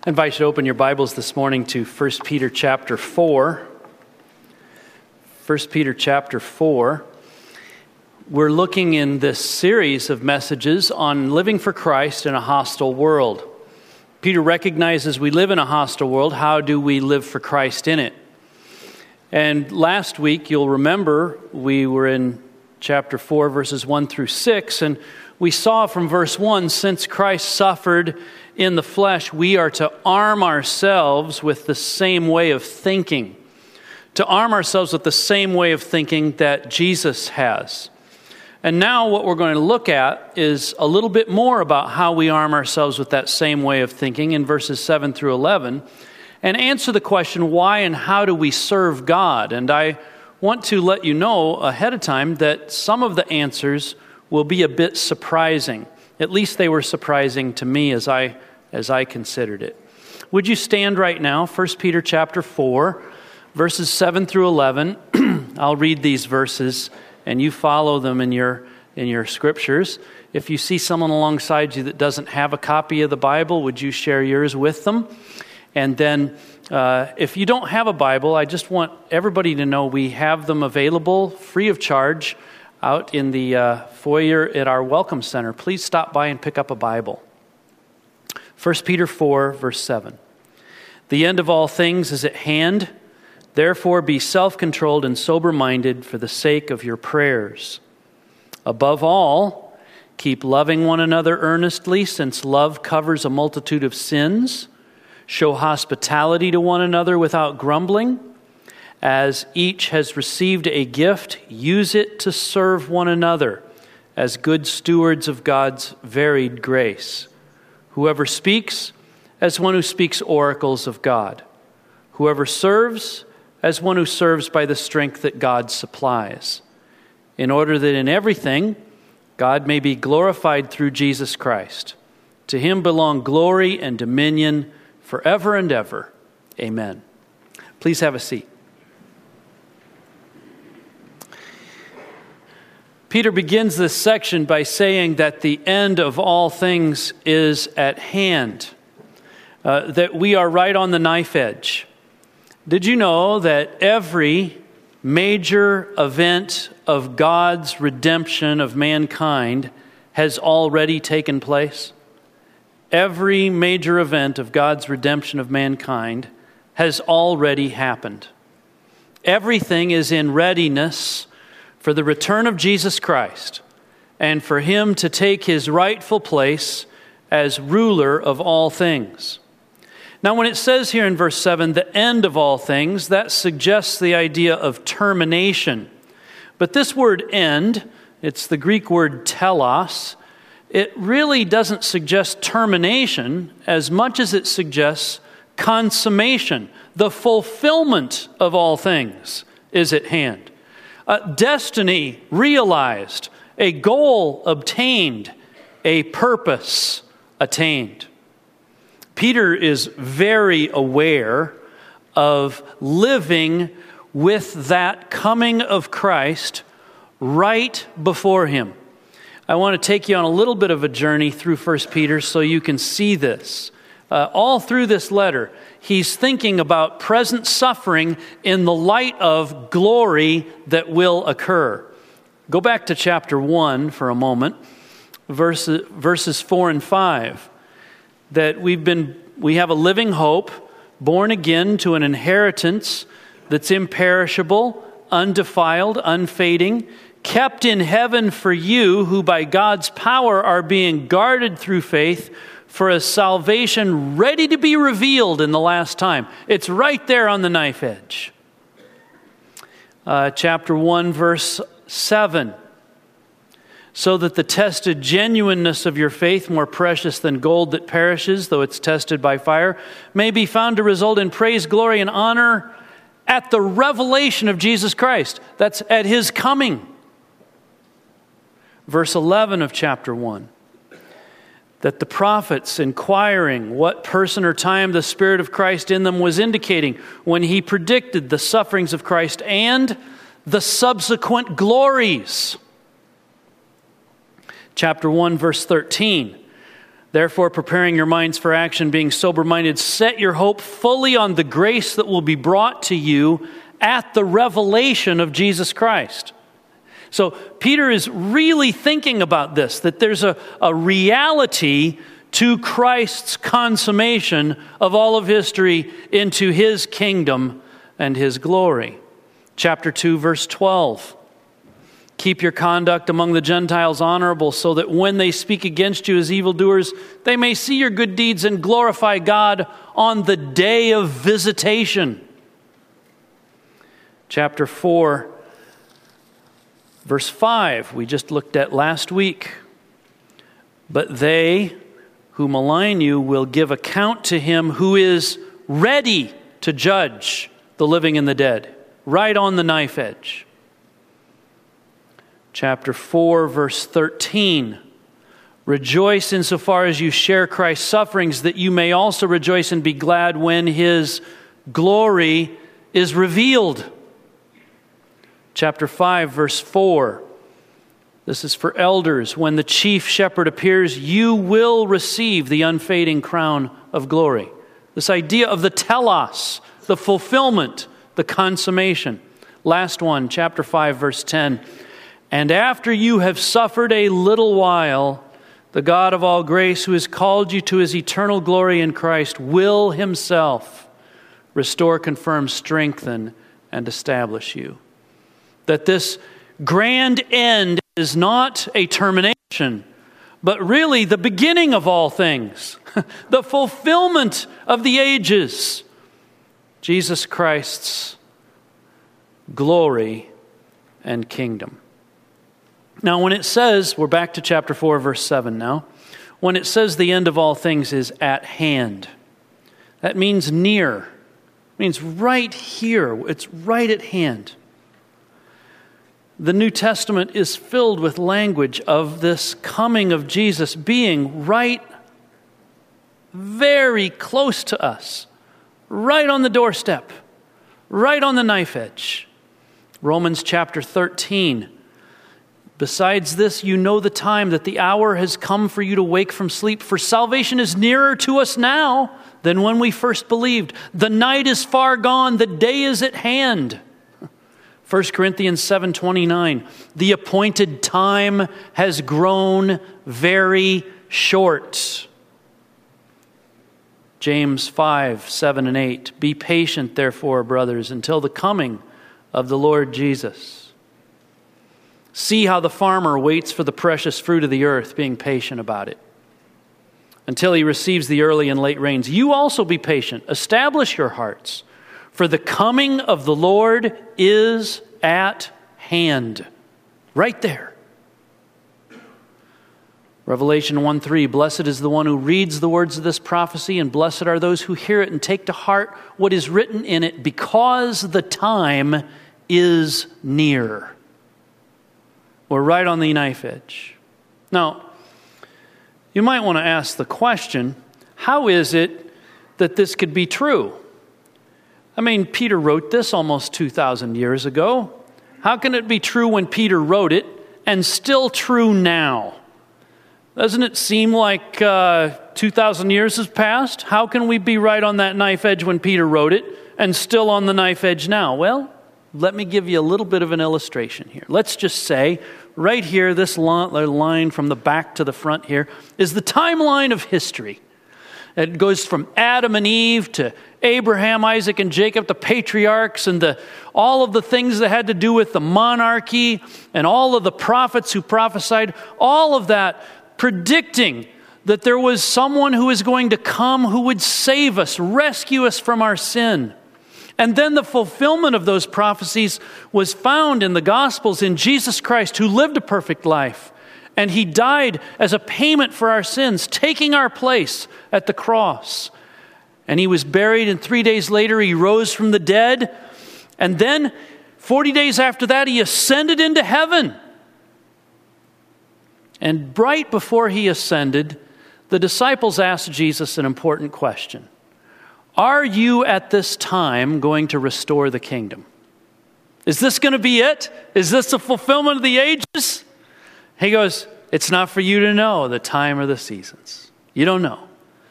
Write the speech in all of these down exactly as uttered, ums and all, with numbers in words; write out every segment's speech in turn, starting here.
I invite you to open your Bibles this morning to First Peter chapter four. First Peter chapter four. We're looking in this series of messages on living for Christ in a hostile world. Peter recognizes we live in a hostile world. How do we live for Christ in it? And last week, you'll remember, we were in chapter four, verses one through six, and we saw from verse one, since Christ suffered in the flesh, we are to arm ourselves with the same way of thinking. To arm ourselves with the same way of thinking that Jesus has. And now what we're going to look at is a little bit more about how we arm ourselves with that same way of thinking in verses seven through eleven, and answer the question, why and how do we serve God? And I want to let you know ahead of time that some of the answers will be a bit surprising. At least they were surprising to me as I as I considered it. Would you stand right now? First Peter chapter four, verses seven through eleven. I'll read these verses and you follow them in your in your scriptures. If you see someone alongside you that doesn't have a copy of the Bible, would you share yours with them? And then uh, if you don't have a Bible, I just want everybody to know we have them available free of charge out in the uh, foyer at our Welcome Center. Please stop by and pick up a Bible. First Peter four, verse seven. The end of all things is at hand. Therefore be self-controlled and sober-minded for the sake of your prayers. Above all, keep loving one another earnestly, since love covers a multitude of sins. Show hospitality to one another without grumbling. As each has received a gift, use it to serve one another as good stewards of God's varied grace. Whoever speaks, as one who speaks oracles of God. Whoever serves, as one who serves by the strength that God supplies. In order that in everything, God may be glorified through Jesus Christ. To him belong glory and dominion forever and ever. Amen. Please have a seat. Peter begins this section by saying that the end of all things is at hand, uh, that we are right on the knife edge. Did you know that every major event of God's redemption of mankind has already taken place? Every major event of God's redemption of mankind has already happened. Everything is in readiness for the return of Jesus Christ and for him to take his rightful place as ruler of all things. Now, when it says here in verse seven, the end of all things, that suggests the idea of termination. But this word end, it's the Greek word telos, it really doesn't suggest termination as much as it suggests consummation. The fulfillment of all things is at hand. A destiny realized, a goal obtained, a purpose attained. Peter is very aware of living with that coming of Christ right before him. I want to take you on a little bit of a journey through First Peter so you can see this. Uh, all through this letter, he's thinking about present suffering in the light of glory that will occur. Go back to chapter one for a moment, verses, verses four and five. That we've been, we have a living hope, born again to an inheritance that's imperishable, undefiled, unfading, kept in heaven for you, who by God's power are being guarded through faith for a salvation ready to be revealed in the last time. It's right there on the knife edge. Uh, chapter one, verse seven. So that the tested genuineness of your faith, more precious than gold that perishes, though it's tested by fire, may be found to result in praise, glory, and honor at the revelation of Jesus Christ. That's at his coming. Verse eleven of chapter one. That the prophets inquiring what person or time the Spirit of Christ in them was indicating when he predicted the sufferings of Christ and the subsequent glories. Chapter one, verse thirteen. Therefore, preparing your minds for action, being sober-minded, set your hope fully on the grace that will be brought to you at the revelation of Jesus Christ. So Peter is really thinking about this, that there's a, a reality to Christ's consummation of all of history into his kingdom and his glory. Chapter two, verse twelve. Keep your conduct among the Gentiles honorable, so that when they speak against you as evildoers, they may see your good deeds and glorify God on the day of visitation. Chapter four, verse five, we just looked at last week. But they who malign you will give account to him who is ready to judge the living and the dead, right on the knife edge. Chapter four, verse thirteen. Rejoice insofar as you share Christ's sufferings, that you may also rejoice and be glad when his glory is revealed. Chapter five, verse four. This is for elders. When the chief shepherd appears, you will receive the unfading crown of glory. This idea of the telos, the fulfillment, the consummation. Last one, chapter five, verse ten. And after you have suffered a little while, the God of all grace, who has called you to his eternal glory in Christ, will himself restore, confirm, strengthen, and establish you. That this grand end is not a termination, but really the beginning of all things, the fulfillment of the ages, Jesus Christ's glory and kingdom. Now, when it says, we're back to chapter four, verse seven now. When it says the end of all things is at hand, that means near. It means right here. It's right at hand. The New Testament is filled with language of this coming of Jesus being right, very close to us, right on the doorstep, right on the knife edge. Romans chapter thirteen. Besides this, you know the time, that the hour has come for you to wake from sleep, for salvation is nearer to us now than when we first believed. The night is far gone, the day is at hand. First Corinthians seven twenty-nine, the appointed time has grown very short. James five, seven and eight, be patient, therefore, brothers, until the coming of the Lord Jesus. See how the farmer waits for the precious fruit of the earth, being patient about it, until he receives the early and late rains. You also be patient. Establish your hearts, for the coming of the Lord is at hand. Right there. Revelation one three, blessed is the one who reads the words of this prophecy, and blessed are those who hear it and take to heart what is written in it, because the time is near. We're right on the knife edge. Now, you might want to ask the question, how is it that this could be true? I mean, Peter wrote this almost two thousand years ago. How can it be true when Peter wrote it and still true now? Doesn't it seem like uh, two thousand years has passed? How can we be right on that knife edge when Peter wrote it and still on the knife edge now? Well, let me give you a little bit of an illustration here. Let's just say right here, this line from the back to the front here is the timeline of history. It goes from Adam and Eve to Abraham, Isaac, and Jacob, the patriarchs, and the, all of the things that had to do with the monarchy, and all of the prophets who prophesied, all of that predicting that there was someone who was going to come who would save us, rescue us from our sin. And then the fulfillment of those prophecies was found in the Gospels in Jesus Christ, who lived a perfect life. And he died as a payment for our sins, taking our place at the cross. And he was buried, and three days later he rose from the dead. And then forty days after that he ascended into heaven. And right before he ascended, the disciples asked Jesus an important question. Are you at this time going to restore the kingdom? Is this going to be it? Is this the fulfillment of the ages? He goes, it's not for you to know the time or the seasons. You don't know.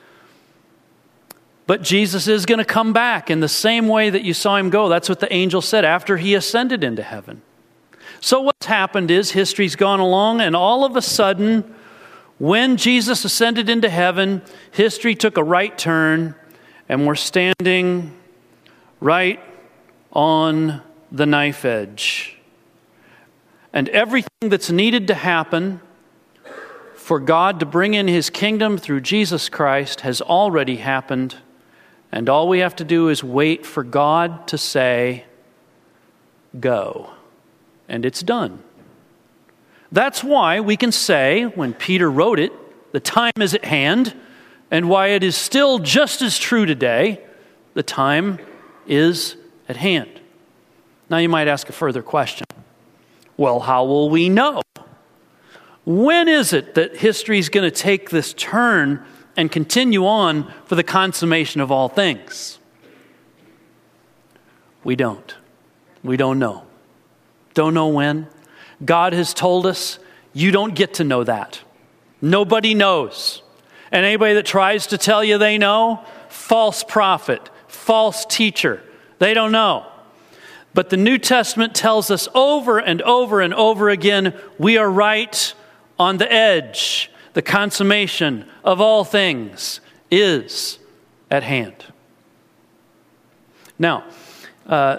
But Jesus is going to come back in the same way that you saw him go. That's what the angel said after he ascended into heaven. So what's happened is history's gone along, and all of a sudden, when Jesus ascended into heaven, history took a right turn, and we're standing right on the knife edge. And everything that's needed to happen for God to bring in his kingdom through Jesus Christ has already happened. And all we have to do is wait for God to say, go. And it's done. That's why we can say, when Peter wrote it, the time is at hand, and why it is still just as true today, the time is at hand. Now you might ask a further question. Well, how will we know? When is it that history is going to take this turn and continue on for the consummation of all things? We don't. We don't know. Don't know when. God has told us you don't get to know that. Nobody knows. And anybody that tries to tell you they know, false prophet, false teacher. They don't know. But the New Testament tells us over and over and over again, we are right on the edge. The consummation of all things is at hand. Now, uh,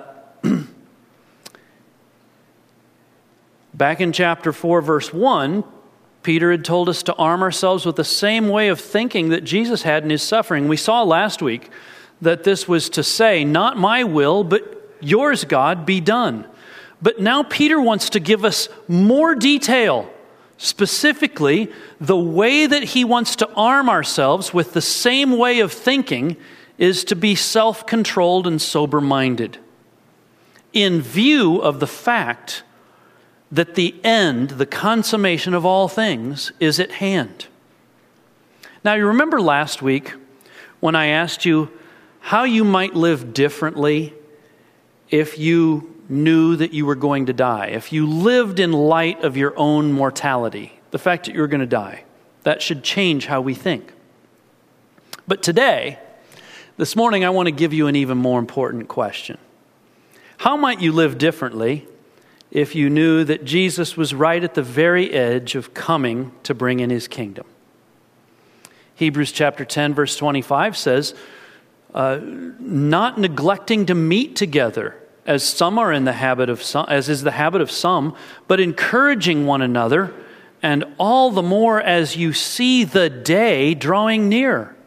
back in chapter four, verse one, Peter had told us to arm ourselves with the same way of thinking that Jesus had in his suffering. We saw last week that this was to say, not my will, but yours, God, be done. But now Peter wants to give us more detail. Specifically, the way that he wants to arm ourselves with the same way of thinking is to be self-controlled and sober-minded, in view of the fact that the end, the consummation of all things, is at hand. Now, you remember last week when I asked you how you might live differently if you knew that you were going to die, if you lived in light of your own mortality, the fact that you're going to die. That should change how we think. But today, this morning, I want to give you an even more important question. How might you live differently if you knew that Jesus was right at the very edge of coming to bring in his kingdom? Hebrews chapter ten, verse twenty-five says, uh, not neglecting to meet together, as some are in the habit of some, as is the habit of some, but encouraging one another, and all the more as you see the day drawing near.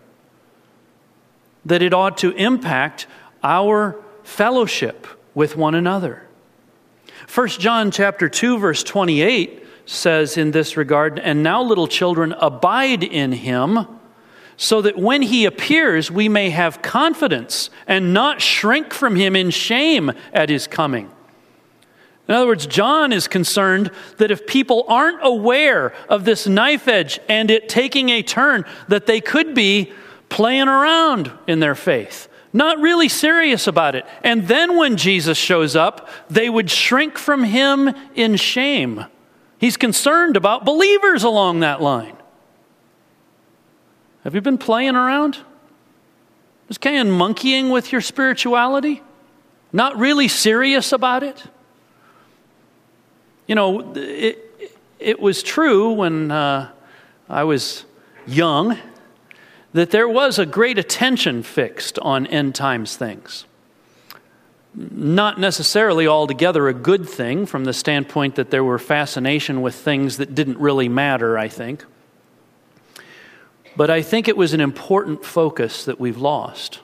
That it ought to impact our fellowship with one another. First John chapter two, verse twenty-eight says in this regard, and now little children, abide in him, so that when he appears, we may have confidence and not shrink from him in shame at his coming. In other words, John is concerned that if people aren't aware of this knife edge and it taking a turn, that they could be playing around in their faith, not really serious about it. And then when Jesus shows up, they would shrink from him in shame. He's concerned about believers along that line. Have you been playing around? Just kind of monkeying with your spirituality? Not really serious about it? You know, it, it was true when uh, I was young that there was a great attention fixed on end times things. Not necessarily altogether a good thing from the standpoint that there were fascination with things that didn't really matter, I think. But I think it was an important focus that we've lost.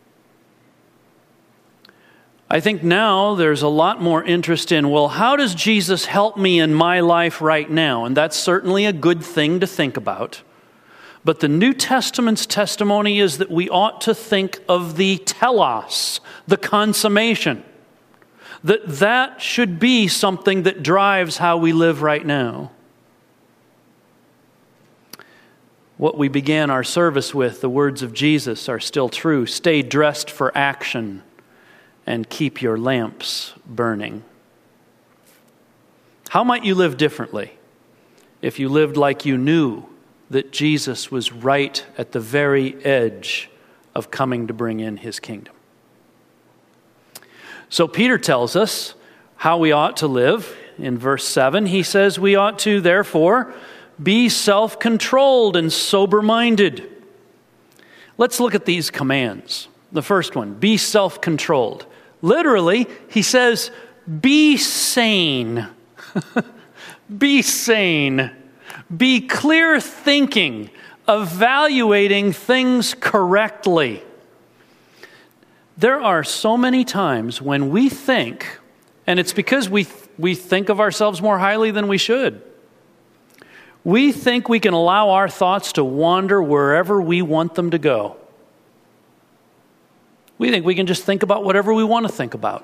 I think now there's a lot more interest in, well, how does Jesus help me in my life right now? And that's certainly a good thing to think about. But the New Testament's testimony is that we ought to think of the telos, the consummation. That that should be something that drives how we live right now. What we began our service with, the words of Jesus, are still true. Stay dressed for action and keep your lamps burning. How might you live differently if you lived like you knew that Jesus was right at the very edge of coming to bring in his kingdom. So Peter tells us how we ought to live. In verse seven, he says we ought to, therefore, be self-controlled and sober-minded. Let's look at these commands. The first one, be self-controlled. Literally, he says, be sane. Be sane. Be clear thinking, evaluating things correctly. There are so many times when we think, and it's because we we think of ourselves more highly than we should. We think we can allow our thoughts to wander wherever we want them to go. We think we can just think about whatever we want to think about.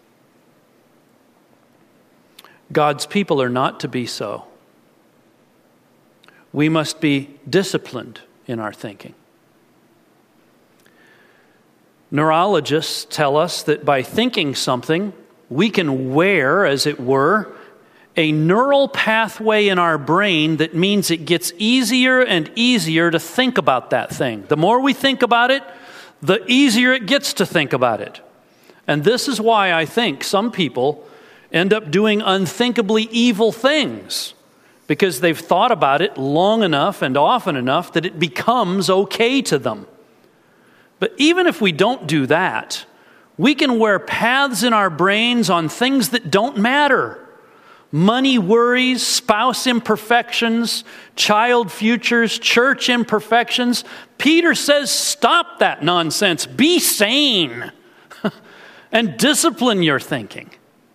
God's people are not to be so. We must be disciplined in our thinking. Neurologists tell us that by thinking something, we can wear, as it were, a neural pathway in our brain that means it gets easier and easier to think about that thing. The more we think about it, the easier it gets to think about it. And this is why I think some people end up doing unthinkably evil things, because they've thought about it long enough and often enough that it becomes okay to them. But even if we don't do that, we can wear paths in our brains on things that don't matter. Money worries, spouse imperfections, child futures, church imperfections. Peter says, stop that nonsense. Be sane and discipline your thinking.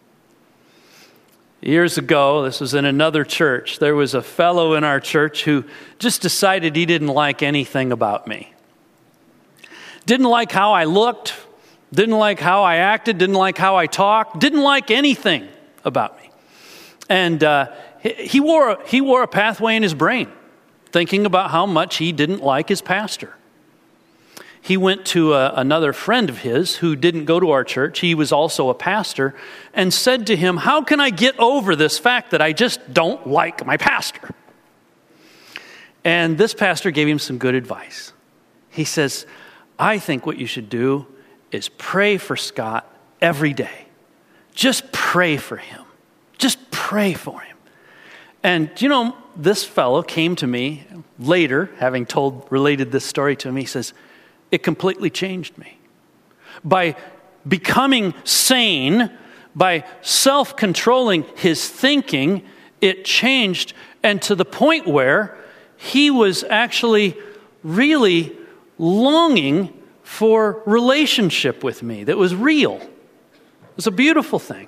Years ago, this was in another church, there was a fellow in our church who just decided he didn't like anything about me. Didn't like how I looked, didn't like how I acted, didn't like how I talked, didn't like anything about me. And uh, he wore a, he wore a pathway in his brain, thinking about how much he didn't like his pastor. He went to a, another friend of his who didn't go to our church. He was also a pastor, and said to him, how can I get over this fact that I just don't like my pastor? And this pastor gave him some good advice. He says, I think what you should do is pray for Scott every day. Just pray for him. Just pray for him. And you know, this fellow came to me later, having told, related this story to me. He says, it completely changed me. By becoming sane, by self-controlling his thinking, it changed, and to the point where he was actually really longing for relationship with me that was real. It was a beautiful thing.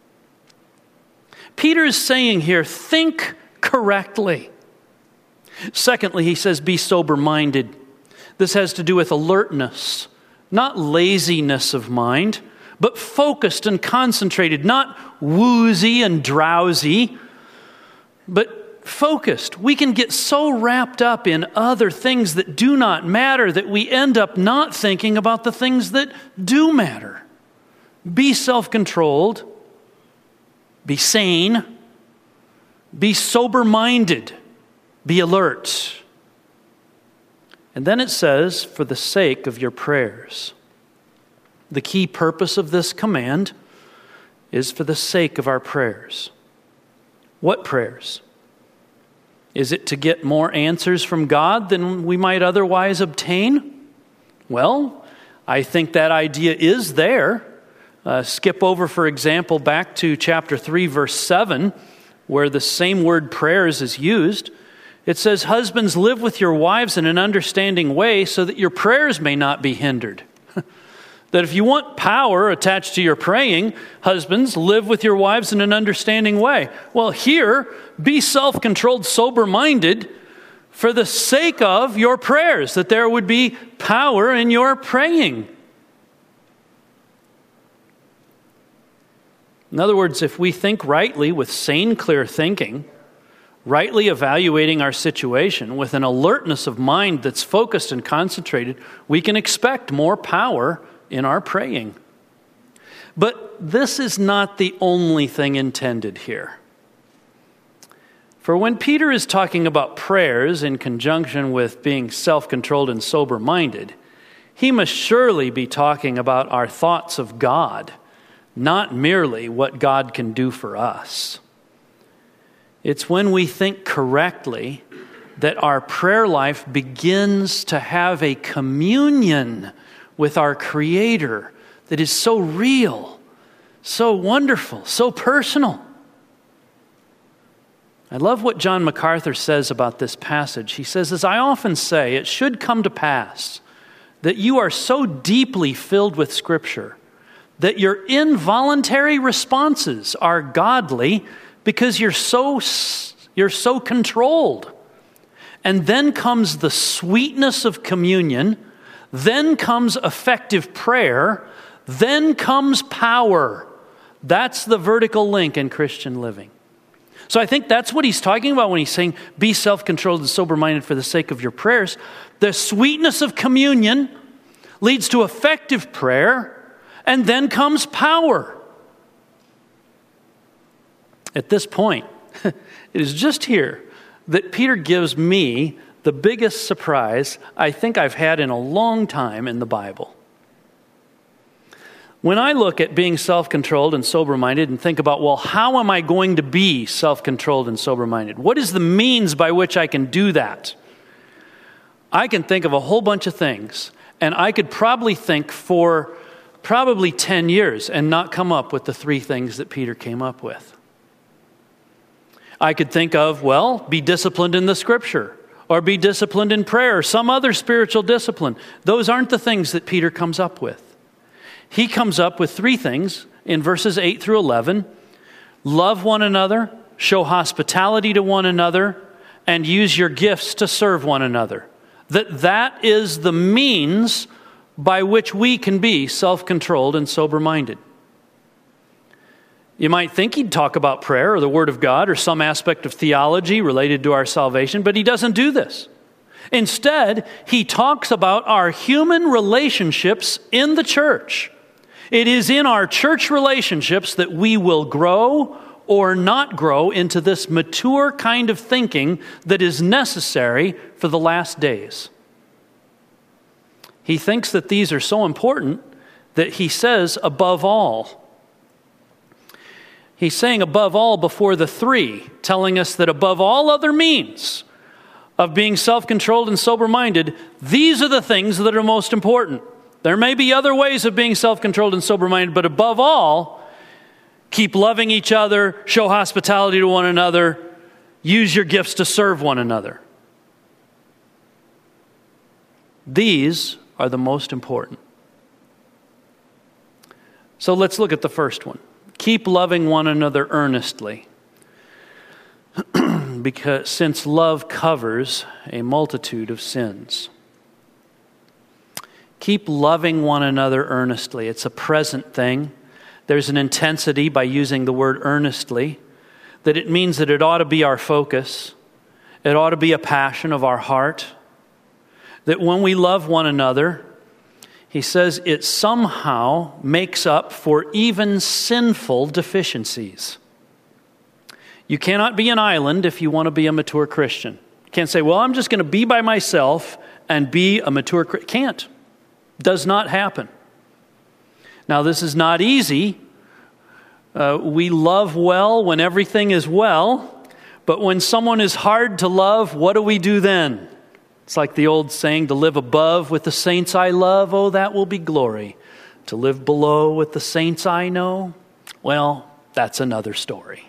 Peter is saying here, think correctly. Secondly, he says, be sober-minded. This has to do with alertness, not laziness of mind, but focused and concentrated, not woozy and drowsy, but focused. We can get so wrapped up in other things that do not matter that we end up not thinking about the things that do matter. Be self-controlled. Be sane. Be sober-minded. Be alert. And then it says, for the sake of your prayers. The key purpose of this command is for the sake of our prayers. What prayers? Is it to get more answers from God than we might otherwise obtain? Well, I think that idea is there. Uh, skip over, for example, back to chapter three, verse seven, where the same word prayers is used. It says, husbands, live with your wives in an understanding way so that your prayers may not be hindered. That if you want power attached to your praying, husbands, live with your wives in an understanding way. Well, here, be self-controlled, sober-minded for the sake of your prayers, that there would be power in your praying. In other words, if we think rightly with sane, clear thinking, rightly evaluating our situation with an alertness of mind that's focused and concentrated, we can expect more power in our praying. But this is not the only thing intended here. For when Peter is talking about prayers in conjunction with being self-controlled and sober-minded, he must surely be talking about our thoughts of God, not merely what God can do for us. It's when we think correctly that our prayer life begins to have a communion with our Creator that is so real, so wonderful, so personal. I love what John MacArthur says about this passage. He says, as I often say, it should come to pass that you are so deeply filled with Scripture that your involuntary responses are godly because you're so, you're so controlled. And then comes the sweetness of communion, then comes effective prayer, then comes power. That's the vertical link in Christian living. So I think that's what he's talking about when he's saying, be self-controlled and sober-minded for the sake of your prayers. The sweetness of communion leads to effective prayer, and then comes power. At this point, it is just here that Peter gives me the biggest surprise I think I've had in a long time in the Bible. When I look at being self-controlled and sober-minded and think about, well, how am I going to be self-controlled and sober-minded? What is the means by which I can do that? I can think of a whole bunch of things, and I could probably think for probably ten years and not come up with the three things that Peter came up with. I could think of, well, be disciplined in the Scripture, or be disciplined in prayer, or some other spiritual discipline. Those aren't the things that Peter comes up with. He comes up with three things in verses eight through eleven. Love one another, show hospitality to one another, and use your gifts to serve one another. That that is the means by which we can be self-controlled and sober-minded. You might think he'd talk about prayer or the Word of God or some aspect of theology related to our salvation, but he doesn't do this. Instead, he talks about our human relationships in the church. It is in our church relationships that we will grow or not grow into this mature kind of thinking that is necessary for the last days. He thinks that these are so important that he says above all. He's saying above all before the three, telling us that above all other means of being self-controlled and sober-minded, these are the things that are most important. There may be other ways of being self-controlled and sober-minded, but above all, keep loving each other, show hospitality to one another, use your gifts to serve one another. These are the most important. So let's look at the first one. Keep loving one another earnestly, because since love covers a multitude of sins. Keep loving one another earnestly. It's a present thing. There's an intensity by using the word earnestly, that it means that it ought to be our focus. It ought to be a passion of our heart. That when we love one another, he says it somehow makes up for even sinful deficiencies. You cannot be an island if you want to be a mature Christian. You can't say, well, I'm just going to be by myself and be a mature Christian. Can't. Does not happen. Now, this is not easy. Uh, we love well when everything is well, but when someone is hard to love, what do we do then? It's like the old saying, to live above with the saints I love, oh, that will be glory. To live below with the saints I know, well, that's another story.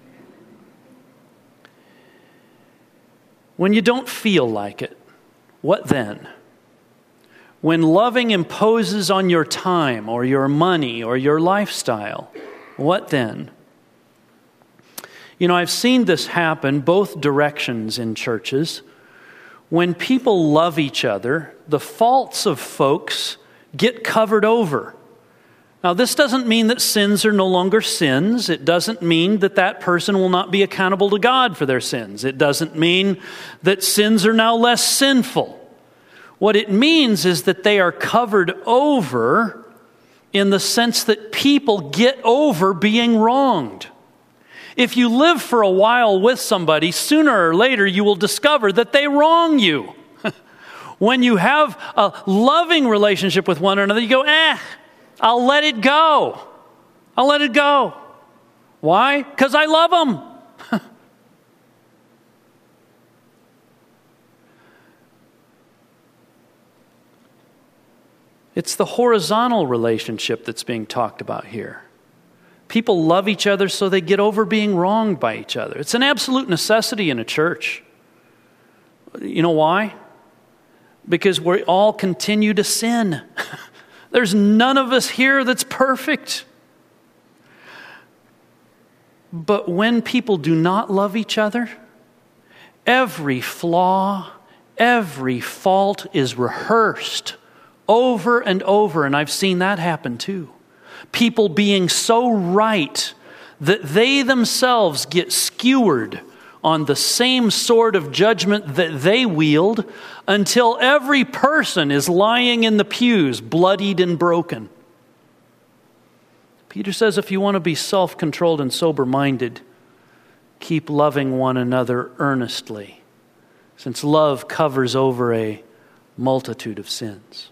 When you don't feel like it, what then? When loving imposes on your time or your money or your lifestyle, what then? You know, I've seen this happen both directions in churches. When people love each other, the faults of folks get covered over. Now, this doesn't mean that sins are no longer sins. It doesn't mean that that person will not be accountable to God for their sins. It doesn't mean that sins are now less sinful. What it means is that they are covered over in the sense that people get over being wronged. If you live for a while with somebody, sooner or later you will discover that they wrong you. When you have a loving relationship with one another, you go, eh, I'll let it go. I'll let it go. Why? Because I love them. It's the horizontal relationship that's being talked about here. People love each other so they get over being wronged by each other. It's an absolute necessity in a church. You know why? Because we all continue to sin. There's none of us here that's perfect. But when people do not love each other, every flaw, every fault is rehearsed over and over, and I've seen that happen too. People being so right that they themselves get skewered on the same sword of judgment that they wield until every person is lying in the pews, bloodied and broken. Peter says if you want to be self-controlled and sober-minded, keep loving one another earnestly, since love covers over a multitude of sins.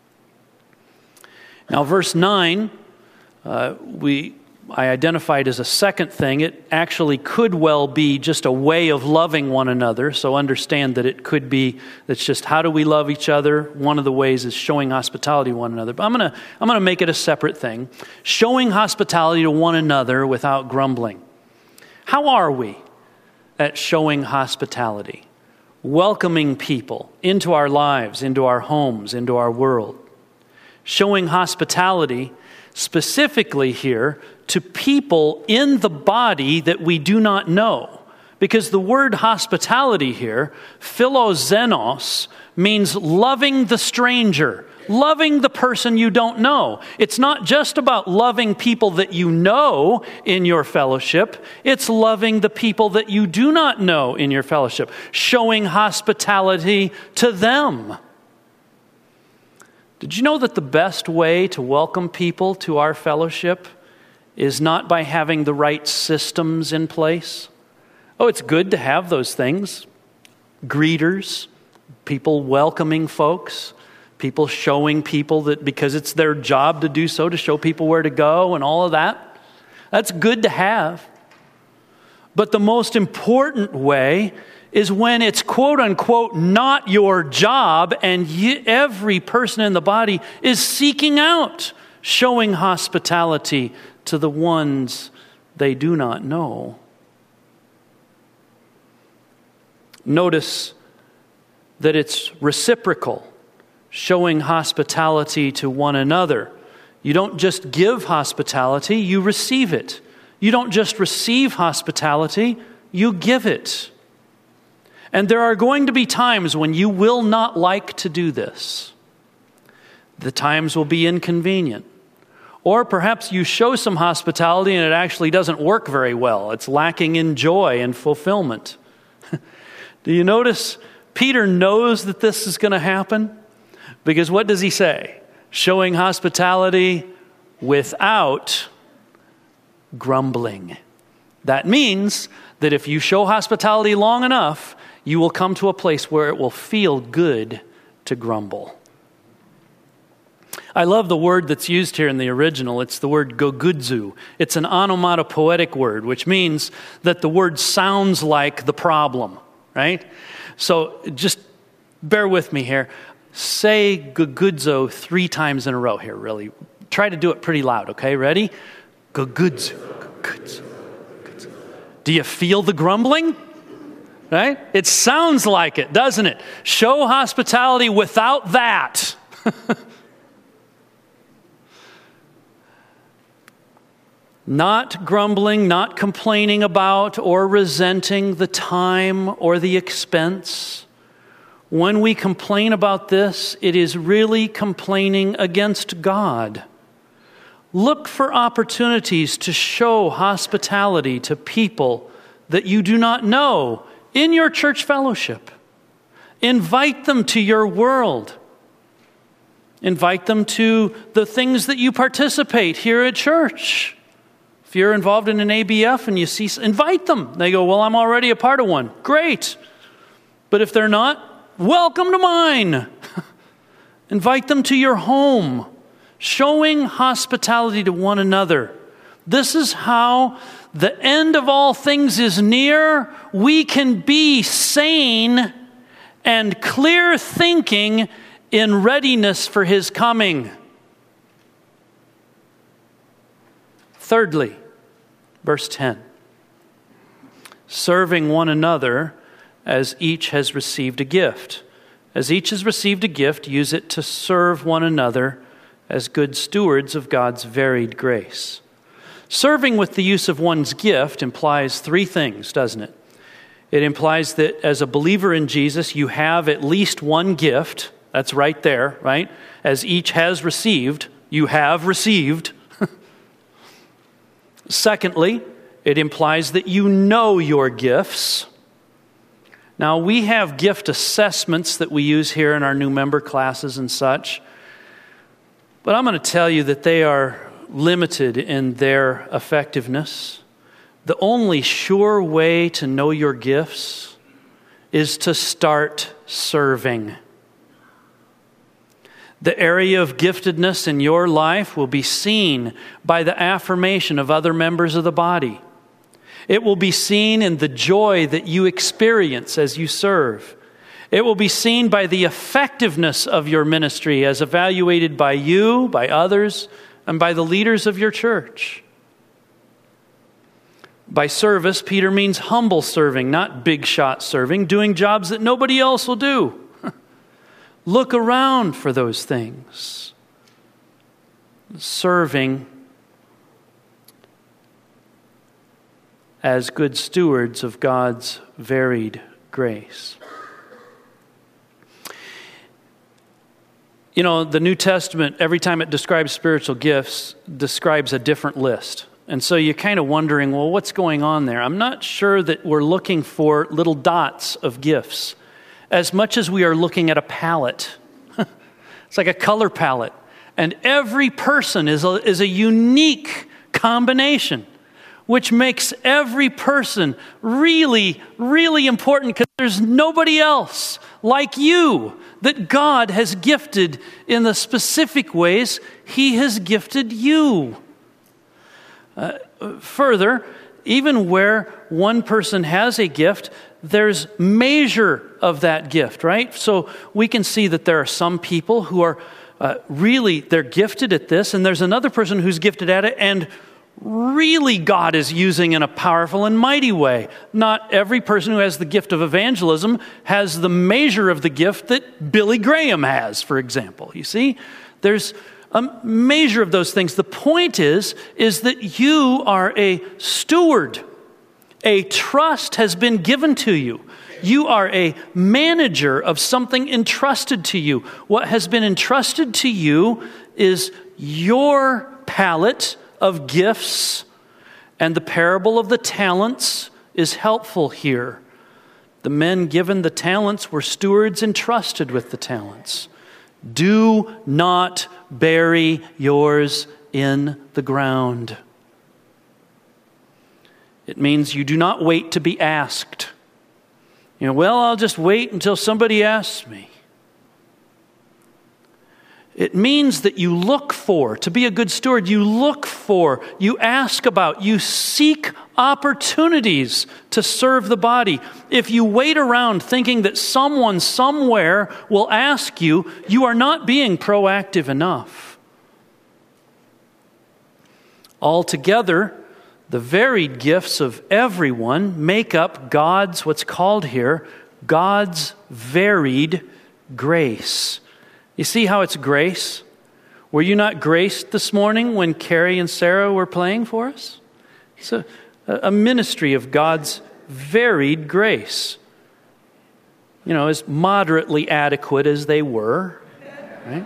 Now, verse nine, uh, we I identified as a second thing. It actually could well be just a way of loving one another. So understand that it could be, that's just how do we love each other? One of the ways is showing hospitality to one another. But I'm going to I'm going to make it a separate thing. Showing hospitality to one another without grumbling. How are we at showing hospitality? Welcoming people into our lives, into our homes, into our world. Showing hospitality specifically here to people in the body that we do not know. Because the word hospitality here, philoxenos, means loving the stranger, loving the person you don't know. It's not just about loving people that you know in your fellowship. It's loving the people that you do not know in your fellowship, showing hospitality to them. Did you know that the best way to welcome people to our fellowship is not by having the right systems in place? Oh, it's good to have those things. Greeters, people welcoming folks, people showing people that because it's their job to do so, to show people where to go and all of that. That's good to have. But the most important way is when it's quote unquote not your job and you, every person in the body is seeking out showing hospitality to the ones they do not know. Notice that it's reciprocal, showing hospitality to one another. You don't just give hospitality, you receive it. You don't just receive hospitality, you give it. And there are going to be times when you will not like to do this. The times will be inconvenient. Or perhaps you show some hospitality and it actually doesn't work very well. It's lacking in joy and fulfillment. Do you notice Peter knows that this is going to happen? Because what does he say? Showing hospitality without grumbling. That means that if you show hospitality long enough, you will come to a place where it will feel good to grumble. I love the word that's used here in the original. It's the word gogudzu. It's an onomatopoetic word, which means that the word sounds like the problem, right? So just bear with me here. Say gogudzo three times in a row here, really. Try to do it pretty loud, okay? Ready? Gogudzu. Gogudzu. Gogudzu. Do you feel the grumbling? Right? It sounds like it, doesn't it? Show hospitality without that. Not grumbling, not complaining about or resenting the time or the expense. When we complain about this, it is really complaining against God. Look for opportunities to show hospitality to people that you do not know in your church fellowship. Invite them to your world. Invite them to the things that you participate here at church. If you're involved in an A B F and you see, invite them. They go, well, I'm already a part of one. Great. But if they're not, welcome to mine. Invite them to your home. Showing hospitality to one another. This is how the end of all things is near. We can be sane and clear thinking in readiness for His coming. Thirdly, verse ten. Serving one another as each has received a gift. As each has received a gift, use it to serve one another as good stewards of God's varied grace. Serving with the use of one's gift implies three things, doesn't it? It implies that as a believer in Jesus, you have at least one gift. That's right there, right? As each has received, you have received. Secondly, it implies that you know your gifts. Now, we have gift assessments that we use here in our new member classes and such. But I'm going to tell you that they are limited in their effectiveness. The only sure way to know your gifts is to start serving. The area of giftedness in your life will be seen by the affirmation of other members of the body. It will be seen in the joy that you experience as you serve. It will be seen by the effectiveness of your ministry as evaluated by you, by others, and by the leaders of your church. By service, Peter means humble serving, not big shot serving, doing jobs that nobody else will do. Look around for those things. Serving as good stewards of God's varied grace. You know, the New Testament, every time it describes spiritual gifts, describes a different list. And so you're kind of wondering, well, what's going on there? I'm not sure that we're looking for little dots of gifts as much as we are looking at a palette. It's like a color palette. And every person is a, is a unique combination, which makes every person really, really important because there's nobody else like you that God has gifted in the specific ways He has gifted you. Uh, further, even where one person has a gift, there's measure of that gift, right? So we can see that there are some people who are uh, really, they're gifted at this, and there's another person who's gifted at it, and really God is using in a powerful and mighty way. Not every person who has the gift of evangelism has the measure of the gift that Billy Graham has, for example. You see, there's a measure of those things. The point is, is that you are a steward. A trust has been given to you. You are a manager of something entrusted to you. What has been entrusted to you is your palette of gifts, and the parable of the talents is helpful here. The men given the talents were stewards entrusted with the talents. Do not bury yours in the ground. It means you do not wait to be asked. You know, well, I'll just wait until somebody asks me. It means that you look for, to be a good steward, you look for, you ask about, you seek opportunities to serve the body. If you wait around thinking that someone somewhere will ask you, you are not being proactive enough. Altogether, the varied gifts of everyone make up God's, what's called here, God's varied grace. You see how it's grace? Were you not graced this morning when Carrie and Sarah were playing for us? It's a, a ministry of God's varied grace. You know, as moderately adequate as they were, right?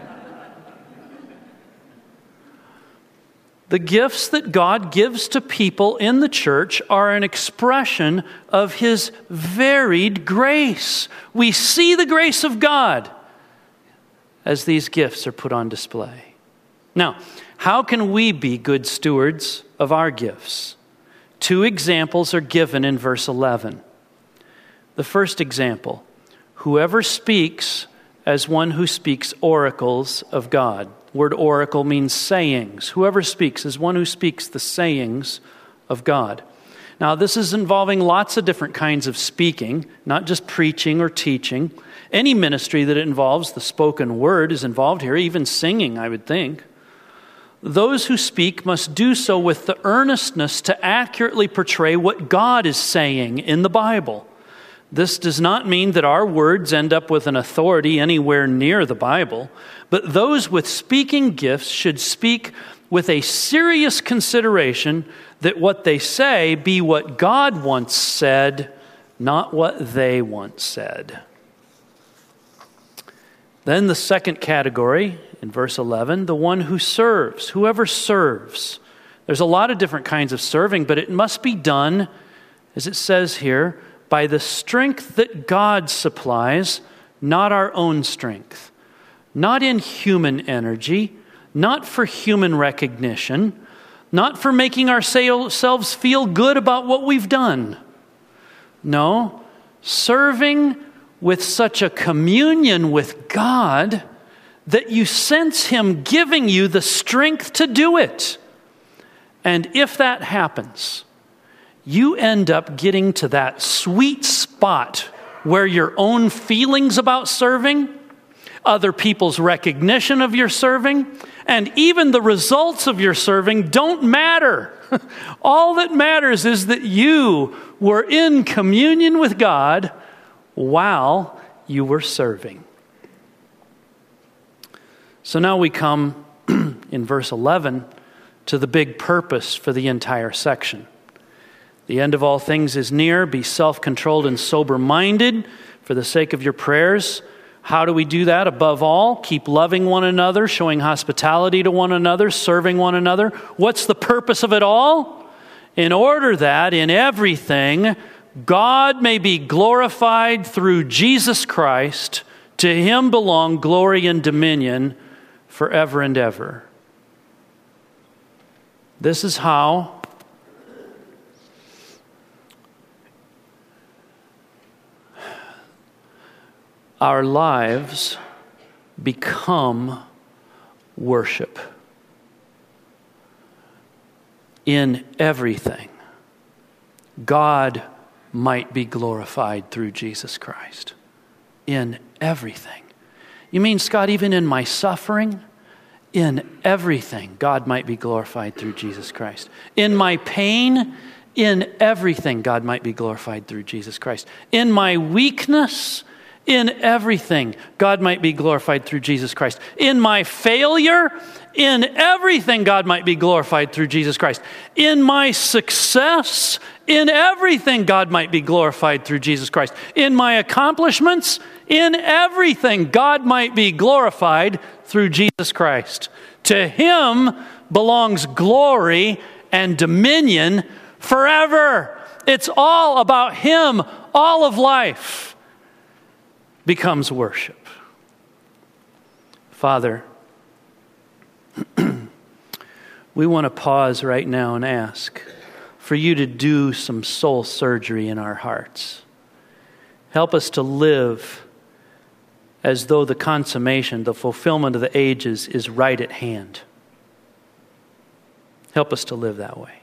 The gifts that God gives to people in the church are an expression of His varied grace. We see the grace of God as these gifts are put on display. Now, how can we be good stewards of our gifts. Two examples are given in verse eleven. The first example, whoever speaks as one who speaks oracles of God. Word oracle means sayings. Whoever speaks is one who speaks the sayings of God. Now, this is involving lots of different kinds of speaking, not just preaching or teaching. Any ministry that involves the spoken word is involved here, even singing, I would think. Those who speak must do so with the earnestness to accurately portray what God is saying in the Bible. This does not mean that our words end up with an authority anywhere near the Bible, but those with speaking gifts should speak with a serious consideration that what they say be what God once said, not what they once said. Then the second category, in verse eleven, the one who serves, whoever serves. There's a lot of different kinds of serving, but it must be done, as it says here, by the strength that God supplies, not our own strength. Not in human energy, not for human recognition, not for making ourselves feel good about what we've done. No, serving with such a communion with God that you sense Him giving you the strength to do it. And if that happens, you end up getting to that sweet spot where your own feelings about serving, other people's recognition of your serving, and even the results of your serving don't matter. All that matters is that you were in communion with God while you were serving. So now we come in verse eleven to the big purpose for the entire section. The end of all things is near. Be self-controlled and sober-minded for the sake of your prayers. How do we do that? Above all, keep loving one another, showing hospitality to one another, serving one another. What's the purpose of it all? In order that in everything, God may be glorified through Jesus Christ. To Him belong glory and dominion forever and ever. This is how our lives become worship. In everything, God might be glorified through Jesus Christ. In everything. You mean, Scott, even in my suffering? In everything, God might be glorified through Jesus Christ. In my pain? In everything, God might be glorified through Jesus Christ. In my weakness? In everything, God might be glorified through Jesus Christ. In my failure, in everything, God might be glorified through Jesus Christ. In my success, in everything, God might be glorified through Jesus Christ. In my accomplishments, in everything, God might be glorified through Jesus Christ. To Him belongs glory and dominion forever. It's all about Him. All of life becomes worship. Father, we want to pause right now and ask for you to do some soul surgery in our hearts. Help us to live as though the consummation, the fulfillment of the ages is right at hand. Help us to live that way.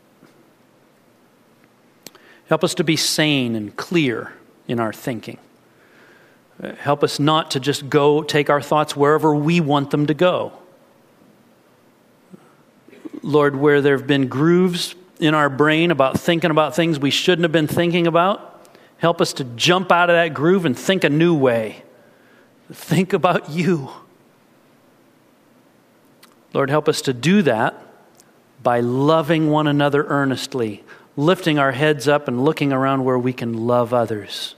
Help us to be sane and clear in our thinking. Help us not to just go take our thoughts wherever we want them to go. Lord, where there have been grooves in our brain about thinking about things we shouldn't have been thinking about, help us to jump out of that groove and think a new way. Think about you. Lord, help us to do that by loving one another earnestly, lifting our heads up and looking around where we can love others.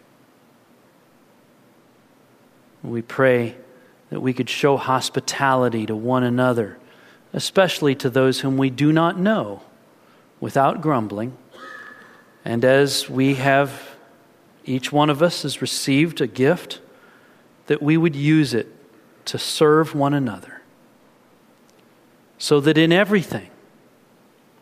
We pray that we could show hospitality to one another, especially to those whom we do not know, without grumbling. And as we have, each one of us has received a gift, that we would use it to serve one another. So that in everything,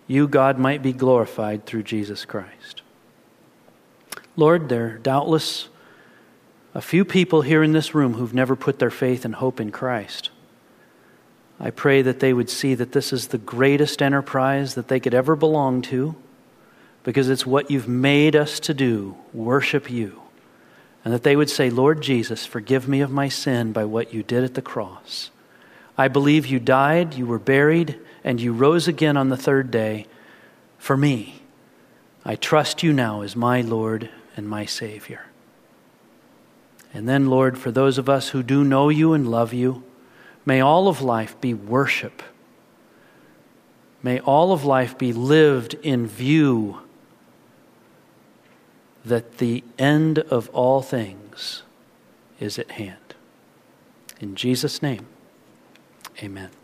you, God, might be glorified through Jesus Christ. Lord, there are doubtless a few people here in this room who've never put their faith and hope in Christ. I pray that they would see that this is the greatest enterprise that they could ever belong to, because it's what you've made us to do, worship you. And that they would say, Lord Jesus, forgive me of my sin by what you did at the cross. I believe you died, you were buried, and you rose again on the third day for me. I trust you now as my Lord and my Savior. And then, Lord, for those of us who do know you and love you, may all of life be worship. May all of life be lived in view that the end of all things is at hand. In Jesus' name, amen.